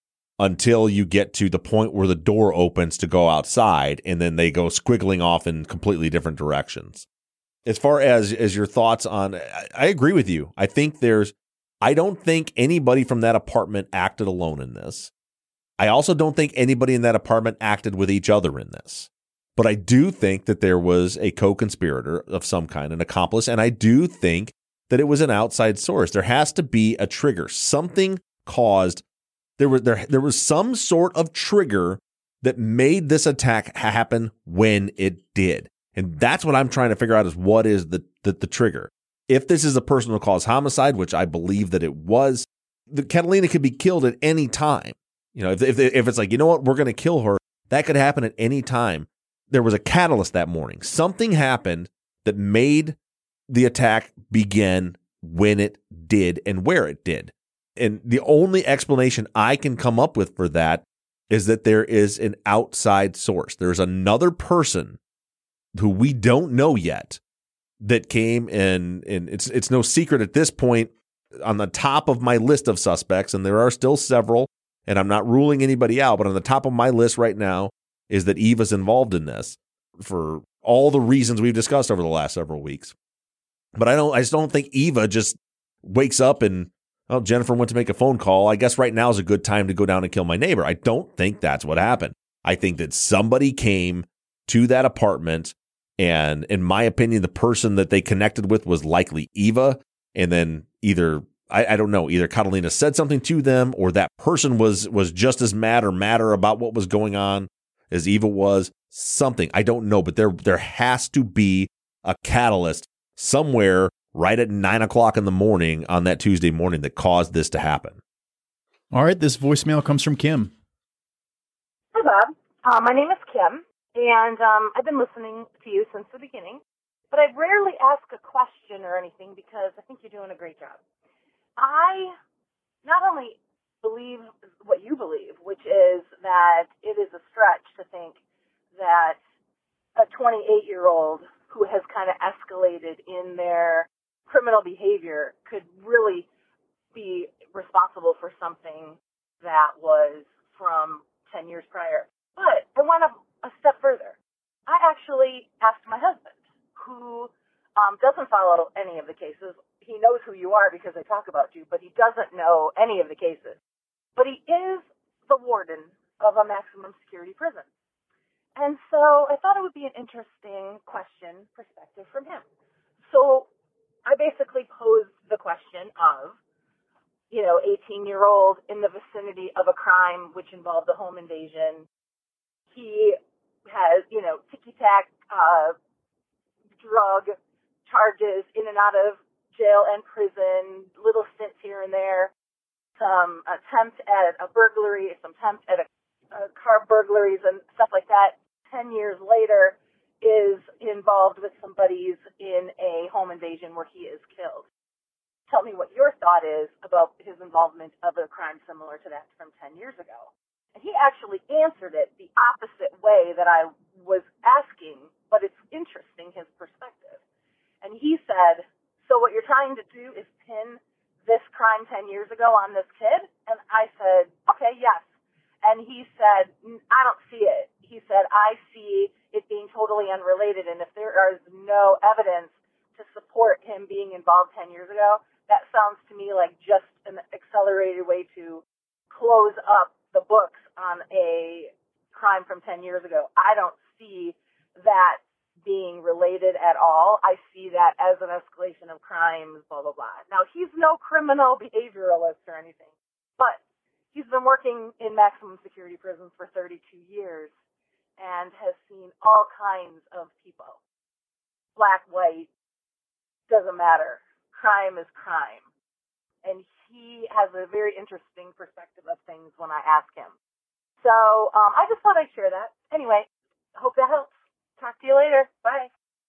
until you get to the point where the door opens to go outside, and then they go squiggling off in completely different directions. As far as, as your thoughts on, I, I agree with you. I think there's, I don't think anybody from that apartment acted alone in this. I also don't think anybody in that apartment acted with each other in this. But I do think that there was a co-conspirator of some kind, an accomplice, and I do think that it was an outside source. There has to be a trigger. Something caused, there was there there was some sort of trigger that made this attack happen when it did. And that's what I'm trying to figure out is what is the the, the trigger. If this is a personal cause homicide, which I believe that it was, the Catalina could be killed at any time. You know, if if, if it's like, you know what, we're going to kill her, that could happen at any time. There was a catalyst that morning. Something happened that made the attack begin when it did and where it did. And the only explanation I can come up with for that is that there is an outside source. There's another person who we don't know yet that came in, and it's it's no secret at this point on the top of my list of suspects, and there are still several, and I'm not ruling anybody out, but on the top of my list right now is that Eva's involved in this for all the reasons we've discussed over the last several weeks. But I don't, I just don't think Eva just wakes up and, oh, Jennifer went to make a phone call. I guess right now is a good time to go down and kill my neighbor. I don't think that's what happened. I think that somebody came to that apartment, and in my opinion, the person that they connected with was likely Eva. And then either, I, I don't know, either Catalina said something to them, or that person was, was just as mad or madder about what was going on as Eva was. Something, I don't know, but there there has to be a catalyst somewhere right at nine o'clock in the morning on that Tuesday morning that caused this to happen. All right, this voicemail comes from Kim. Hi, Bob. Uh, my name is Kim, and um, I've been listening to you since the beginning, but I rarely ask a question or anything because I think you're doing a great job. I not only believe what you believe, which is that it is a stretch to think that a twenty-eight-year-old who has kind of escalated in their criminal behavior could really be responsible for something that was from ten years prior. But I went a, a step further. I actually asked my husband, who um, doesn't follow any of the cases. He knows who you are because I talk about you, but he doesn't know any of the cases. But he is the warden of a maximum security prison. And so I thought it would be an interesting question, perspective from him. So I basically posed the question of, you know, eighteen-year-old in the vicinity of a crime which involved a home invasion. He has, you know, ticky-tack uh, drug charges in and out of jail and prison, little stints here and there, some attempt at a burglary, some attempt at a, a car burglaries and stuff like that. Ten years later is involved with somebody's in a home invasion where he is killed. Tell me what your thought is about his involvement of a crime similar to that from ten years ago. And he actually answered it the opposite way that I was asking, but it's interesting, his perspective. And he said, so what you're trying to do is pin this crime ten years ago on this kid? And I said, okay, yes. And he said, I don't see it. He said, I see it being totally unrelated, and if there is no evidence to support him being involved ten years ago, that sounds to me like just an accelerated way to close up the books on a crime from ten years ago. I don't see that being related at all. I see that as an escalation of crimes, blah, blah, blah. Now, he's no criminal behavioralist or anything, but he's been working in maximum security prisons for thirty-two years and has seen all kinds of people. Black, white, doesn't matter. Crime is crime. And he has a very interesting perspective of things when I ask him. So um, I just thought I'd share that. Anyway, hope that helps. Talk to you later. Bye.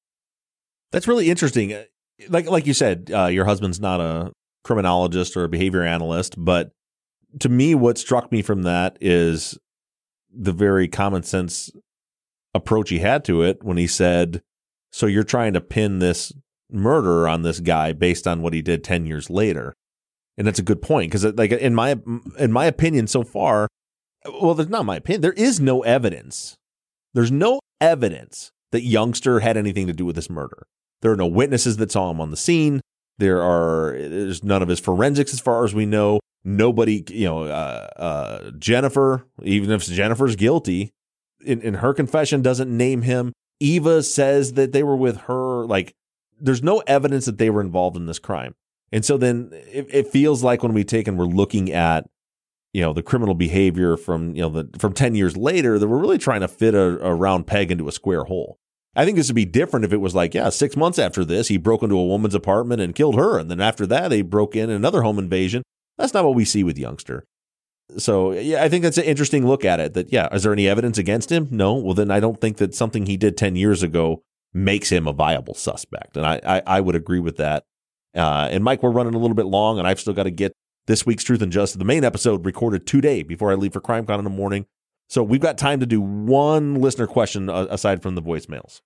That's really interesting. Like like you said, uh, your husband's not a criminologist or a behavior analyst, but to me, what struck me from that is the very common sense approach he had to it when he said, so you're trying to pin this murder on this guy based on what he did ten years later. And that's a good point, because like in my in my opinion so far, well, there's not my opinion. There is no evidence. There's no evidence that Youngster had anything to do with this murder. There are no witnesses that saw him on the scene. There are there's none of his forensics as far as we know. Nobody, you know, uh, uh, Jennifer, even if Jennifer's guilty, in, in her confession doesn't name him. Eva says that they were with her. Like, there's no evidence that they were involved in this crime. And so then it, it feels like when we take and we're looking at, you know, the criminal behavior from, you know, the from ten years later, that we're really trying to fit a, a round peg into a square hole. I think this would be different if it was like, yeah, six months after this, he broke into a woman's apartment and killed her. And then after that, they broke in another home invasion. That's not what we see with Youngster. So, yeah, I think that's an interesting look at it. That, yeah, is there any evidence against him? No. Well, then I don't think that something he did ten years ago makes him a viable suspect. And I, I, I would agree with that. Uh, and Mike, we're running a little bit long, and I've still got to get this week's Truth and Justice, the main episode, recorded today before I leave for CrimeCon in the morning. So we've got time to do one listener question uh, aside from the voicemails.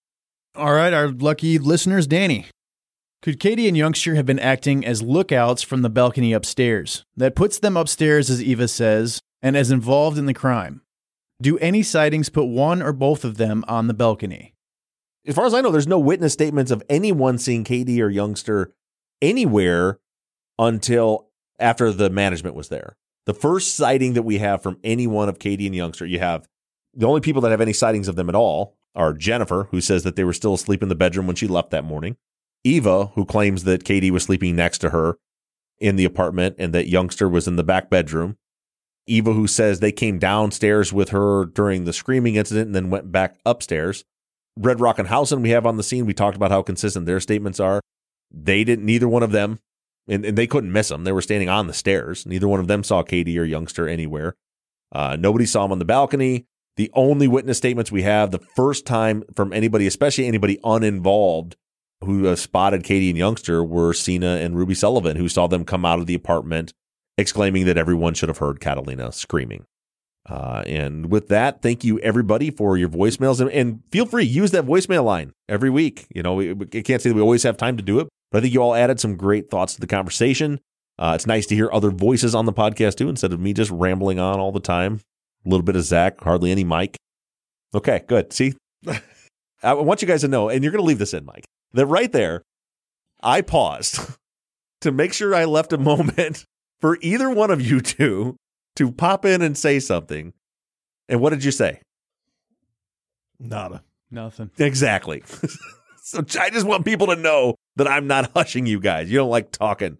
All right, our lucky listeners, Danny. Could Katie and Youngster have been acting as lookouts from the balcony upstairs? That puts them upstairs, as Eva says, and as involved in the crime. Do any sightings put one or both of them on the balcony? As far as I know, there's no witness statements of anyone seeing Katie or Youngster anywhere until after the management was there. The first sighting that we have from any one of Katie and Youngster, you have the only people that have any sightings of them at all are Jennifer, who says that they were still asleep in the bedroom when she left that morning. Eva, who claims that Katie was sleeping next to her in the apartment and that Youngster was in the back bedroom. Eva, who says they came downstairs with her during the screaming incident and then went back upstairs. Red Rock and Housen we have on the scene. We talked about how consistent their statements are. They didn't, neither one of them, and, and they couldn't miss them. They were standing on the stairs. Neither one of them saw Katie or Youngster anywhere. Uh, nobody saw them on the balcony. The only witness statements we have, the first time from anybody, especially anybody uninvolved, who uh, spotted Katie and Youngster, were Cena and Ruby Sullivan, who saw them come out of the apartment exclaiming that everyone should have heard Catalina screaming. Uh, and with that, thank you everybody for your voicemails, and, and feel free, use that voicemail line every week. You know, we, we can't say that we always have time to do it, but I think you all added some great thoughts to the conversation. Uh, it's nice to hear other voices on the podcast too, instead of me just rambling on all the time. A little bit of Zach, hardly any Mike. Okay, good. See, I want you guys to know, and you're going to leave this in, Mike, that right there, I paused to make sure I left a moment for either one of you two to pop in and say something. And what did you say? Nada. Nothing. Exactly. So I just want people to know that I'm not hushing you guys. You don't like talking.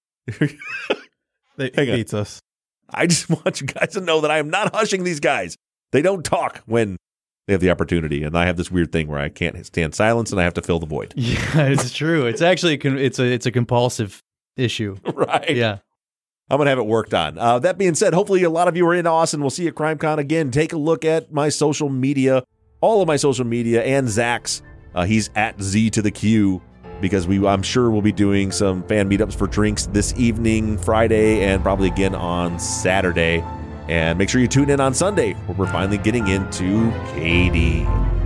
They hates us. I just want you guys to know that I am not hushing these guys. They don't talk when they have the opportunity. And I have this weird thing where I can't stand silence and I have to fill the void. Yeah, it's true. It's actually, a con- it's a, it's a compulsive issue. Right. Yeah. I'm going to have it worked on. Uh, that being said, hopefully a lot of you are in Austin. We'll see you at CrimeCon again. Take a look at my social media, all of my social media, and Zach's. Uh, he's at Z to the Q, because we, I'm sure we'll be doing some fan meetups for drinks this evening, Friday, and probably again on Saturday. And make sure you tune in on Sunday, where we're finally getting into Katie.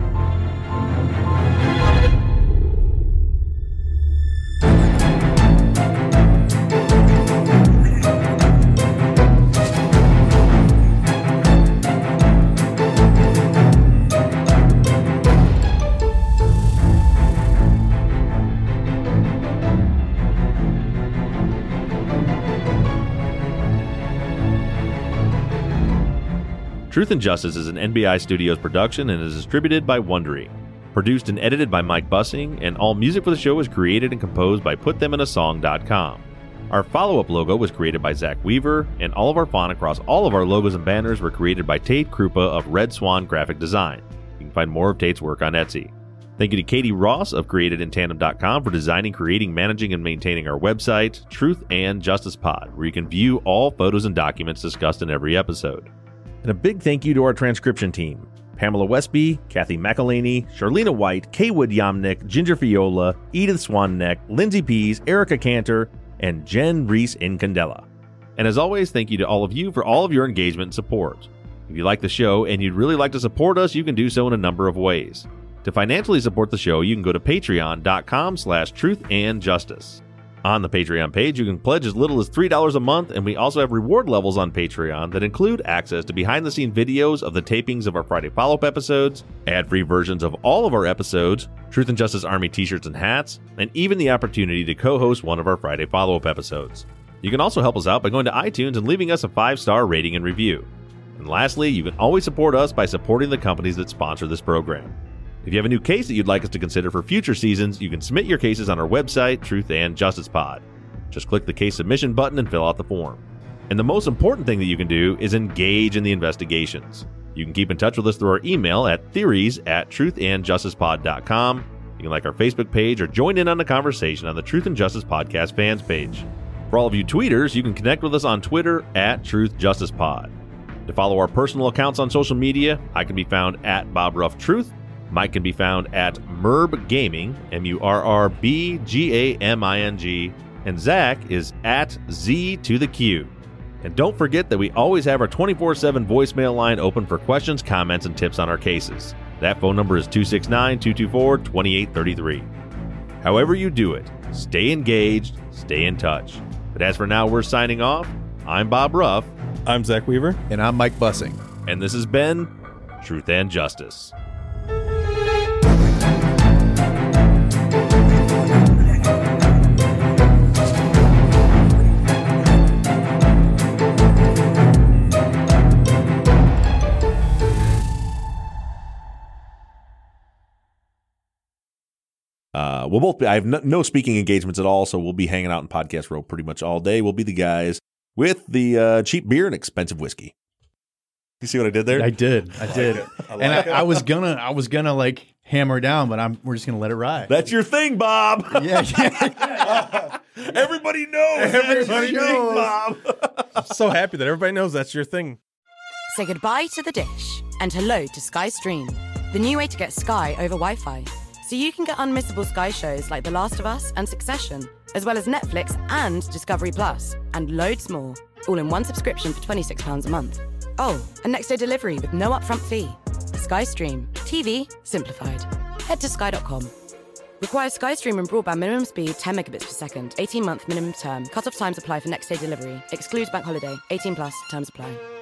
Truth and Justice is an N B I Studios production and is distributed by Wondery. Produced and edited by Mike Bussing, and all music for the show was created and composed by put them in a song dot com. Our follow-up logo was created by Zach Weaver, and all of our font across all of our logos and banners were created by Tate Krupa of Red Swan Graphic Design. You can find more of Tate's work on Etsy. Thank you to Katie Ross of created in tandem dot com for designing, creating, managing, and maintaining our website, Truth and Justice Pod, where you can view all photos and documents discussed in every episode. And a big thank you to our transcription team: Pamela Westby, Kathy McElhaney, Charlena White, Kaywood Yomnick, Ginger Fiola, Edith Swanneck, Lindsay Pease, Erica Cantor, and Jen Reese Incandela. And as always, thank you to all of you for all of your engagement and support. If you like the show and you'd really like to support us, you can do so in a number of ways. To financially support the show, you can go to patreon dot com slash truth and justice. On the Patreon page, you can pledge as little as three dollars a month, and we also have reward levels on Patreon that include access to behind-the-scenes videos of the tapings of our Friday follow-up episodes, ad-free versions of all of our episodes, Truth and Justice Army t-shirts and hats, and even the opportunity to co-host one of our Friday follow-up episodes. You can also help us out by going to iTunes and leaving us a five-star rating and review. And lastly, you can always support us by supporting the companies that sponsor this program. If you have a new case that you'd like us to consider for future seasons, you can submit your cases on our website, Truth and Justice Pod. Just click the case submission button and fill out the form. And the most important thing that you can do is engage in the investigations. You can keep in touch with us through our email at theories at truth and justice pod dot com. You can like our Facebook page or join in on the conversation on the Truth and Justice Podcast fans page. For all of you tweeters, you can connect with us on Twitter at Truth Justice Pod. To follow our personal accounts on social media, I can be found at Bob Ruff Truth. Mike can be found at Murb Gaming, M U R R B G A M I N G, and Zach is at Z to the Q. And don't forget that we always have our twenty-four seven voicemail line open for questions, comments, and tips on our cases. That phone number is two six nine, two two four, two eight three three. However you do it, stay engaged, stay in touch. But as for now, we're signing off. I'm Bob Ruff. I'm Zach Weaver. And I'm Mike Bussing. And this has been Truth and Justice. Uh, we'll both be, I have no, no speaking engagements at all, so we'll be hanging out in Podcast Row pretty much all day. We'll be the guys with the uh, cheap beer and expensive whiskey. You see what I did there? I did. I, I did. Like I like and I, I was gonna, I was gonna like hammer down, but I'm, we're just gonna let it ride. That's your thing, Bob. Yeah. yeah. Everybody knows. Everybody knows. Thing, Bob. I'm so happy that everybody knows that's your thing. Say goodbye to the dish and hello to Sky Stream, the new way to get Sky over Wi-Fi. So you can get unmissable Sky shows like The Last of Us and Succession, as well as Netflix and Discovery Plus, and loads more, all in one subscription for twenty-six pounds a month. Oh, and next day delivery with no upfront fee. Sky Stream. T V simplified. Head to sky dot com. Requires SkyStream and broadband minimum speed ten megabits per second. eighteen month minimum term. Cut-off times apply for next day delivery. Excludes bank holiday. eighteen plus. Terms apply.